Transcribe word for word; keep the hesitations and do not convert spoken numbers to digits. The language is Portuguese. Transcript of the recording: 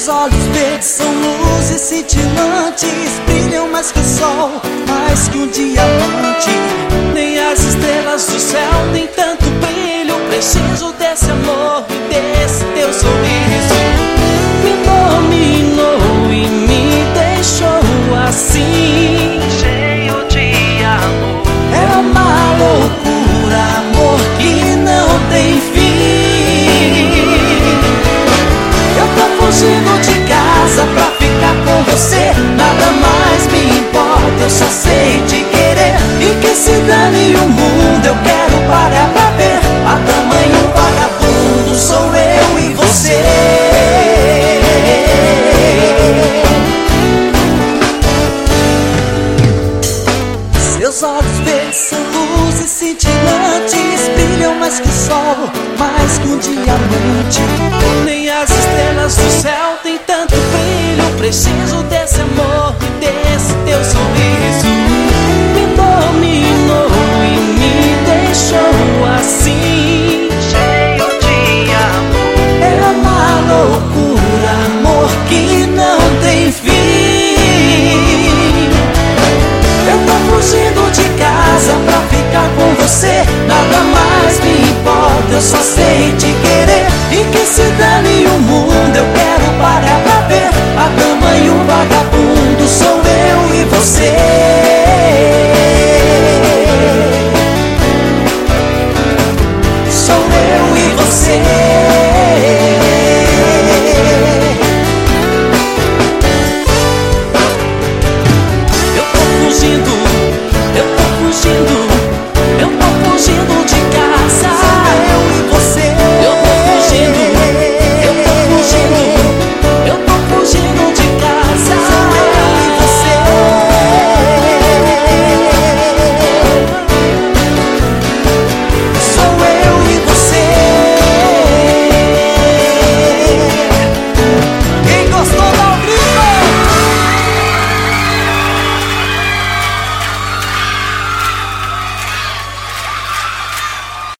Seus olhos verdes são luzes cintilantes, brilham mais que o sol, mais que um diamante. Nem as estrelas do céu, nem tanto brilho. Preciso desse amor e desse teu sorriso. Me dominou e me deixou assim, cheio de amor. É uma loucura, amor que não tem fim. Eu tô fugindo de casa pra ficar com você. Nada mais me importa, eu só sei te querer. E que se dane o mundo, eu quero parar pra ver. A tamanho vagabundo sou eu e você. Seus olhos verdes são luzes cintilantes, brilham mais que o sol, mais que um diamante. Nem as estrelas do céu têm tanto brilho. Preciso desse amor e desse teu sorriso. Me dominou e me deixou assim, cheio de amor. É uma loucura, amor que não tem fim. Eu tô fugindo de casa pra ficar com você. Nada mais me importa, eu só sei te querer. E que se dane o mundo, eu quero parar pra ver. A dama e o vagabundo sou eu e você. Sou eu e você. Eu tô fugindo, eu tô fugindo, eu tô fugindo de